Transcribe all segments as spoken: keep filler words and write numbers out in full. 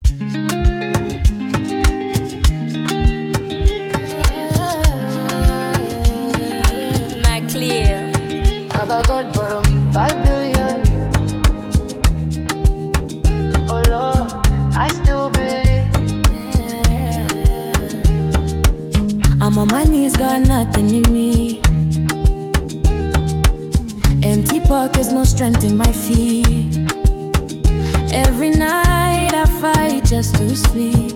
Baba God borrow me five billion. Oh Lord, I still believe. I'm on my knees, got nothing in me. Empty pockets, no strength in my feet. Every night I fight just to sleep.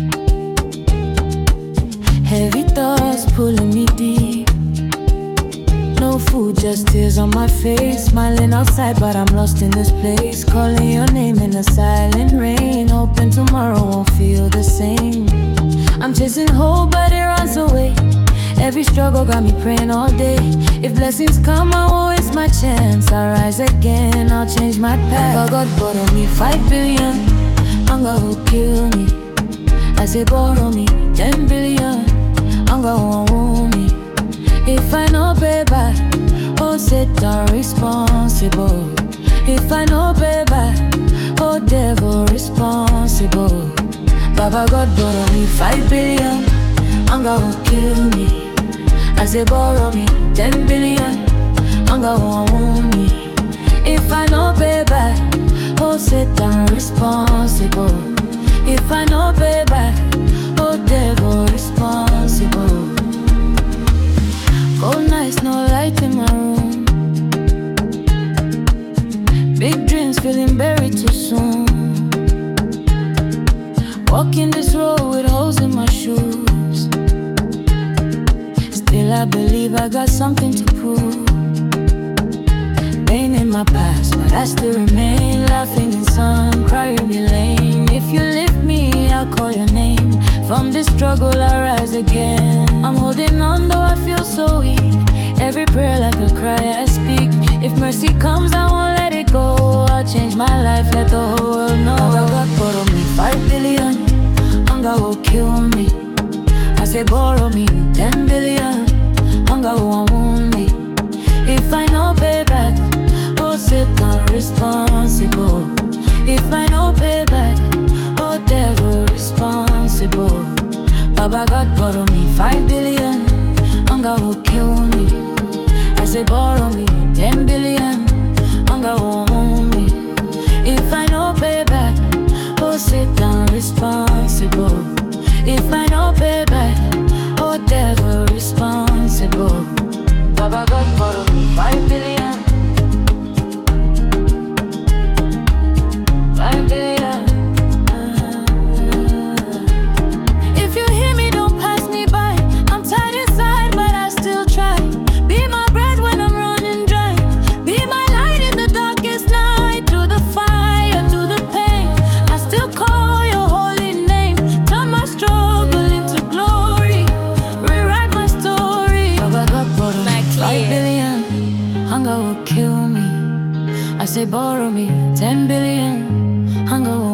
Heavy thoughts pulling me deep. No food, just tears on my face. Smiling outside, but I'm lost in this place. Calling your name in the silent rain. Hoping tomorrow won't feel the same. I'm chasing hope, but it runs away. Every struggle got me praying all day. If blessings come, I won't waste my chance. I'll rise again, I'll change my path. But God borrow me five billion. Hunger will kill me. I say borrow me ten billion. Hunger won't wound me. If I no pay back, oh Satan responsible. If I no pay back, oh devil responsible. Baba God borrow me five billion. Hunger will kill me. I say borrow me ten billion. Hunger won't wound me. If I no pay back, oh Satan responsible. If I no pay back, oh devil responsible. Cold nights, no light in my room. Big dreams feeling buried too soon. Walking this road with holes in my shoes. Still I believe I got something to prove. Pain in my past, but I still remain. Laughing in sun, crying in lane. If you lift me, I'll call your name. From this struggle I rise again. I'm holding on though I feel so weak. Every prayer like a cry I speak. If mercy comes I won't let it go. I'll change my life, let the whole world know. Now God borrow me five billion. Hunger will kill me. I say borrow me ten billion. Hunger won't wound me. If I no pay back, oh Satan responsible. If I no pay back, oh devil responsible. Baba God borrow me five billion. Hunger will kill me. I say borrow me ten billion. Hunger won't wound me. If I no pay back, oh Satan responsible. If I no pay back, oh devil responsible. Baba God borrow me five billion. Five billion. Hunger will kill me. I say borrow me ten billion. Hunger will